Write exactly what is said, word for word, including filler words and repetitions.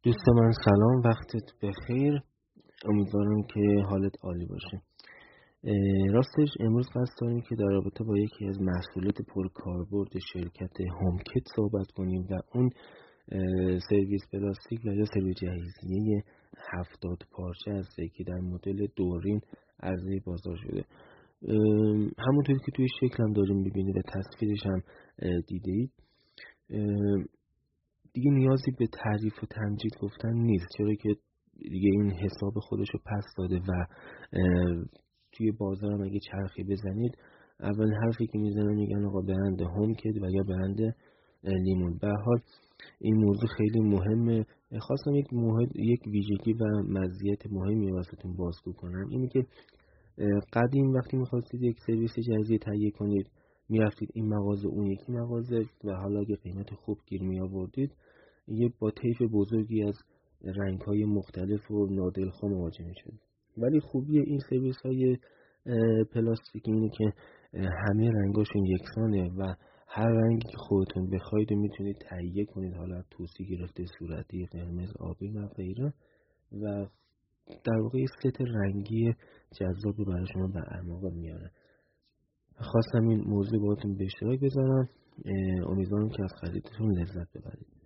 دوست من سلام، وقتت بخیر. امیدوارم که حالت عالی باشه. راستش امروز قصد داریم که در رابطه با یکی از محصولات پرکاربرد شرکت هومکت صحبت کنیم و اون سرویس پلاستیک و یا سرویس جهیزیه هفتاد پارچه هسته که در مدل دورین عرضه بازار شده. همونطور که توی شکل هم داریم میبینید و تصویرش هم دیدید، دیگه نیازی به تعریف و تمجید گفتن نیست، چرا که دیگه این حساب خودشو پس داده و توی بازار هم اگه چرخی بزنید اول حرفی که میزنن میگن آقا برند هومکت و یا برند لیمون. به هر حال این موضوع خیلی مهمه. خواستم یک موهد، یک ویژگی و مزیت مهمی واسهتون بازگو کنم، اینه که قدیم وقتی میخواستید یک سرویس جهیزیه تهیه کنید میرفتید این مغازه اون یکی مغازه و حالا اگه قیمت خوب گیر می آوردید یه با طیف بزرگی از رنگ‌های مختلف و نادلخو مواجه میشد. ولی خوبی این سرویس‌های پلاستیکی اینه که همه رنگاشون یکسانه و هر رنگی که خودتون بخواید میتونید تهیه کنید، حالا توسی گرفته، صورتی، قرمز، آبی و غیره، و در واقع یه ست رنگی جذابی برای شما به اعماق میاره. خواستم این موضوع باهاتون به اشتراک بذارم. امیدوارم که از خریدتون لذت ببرید.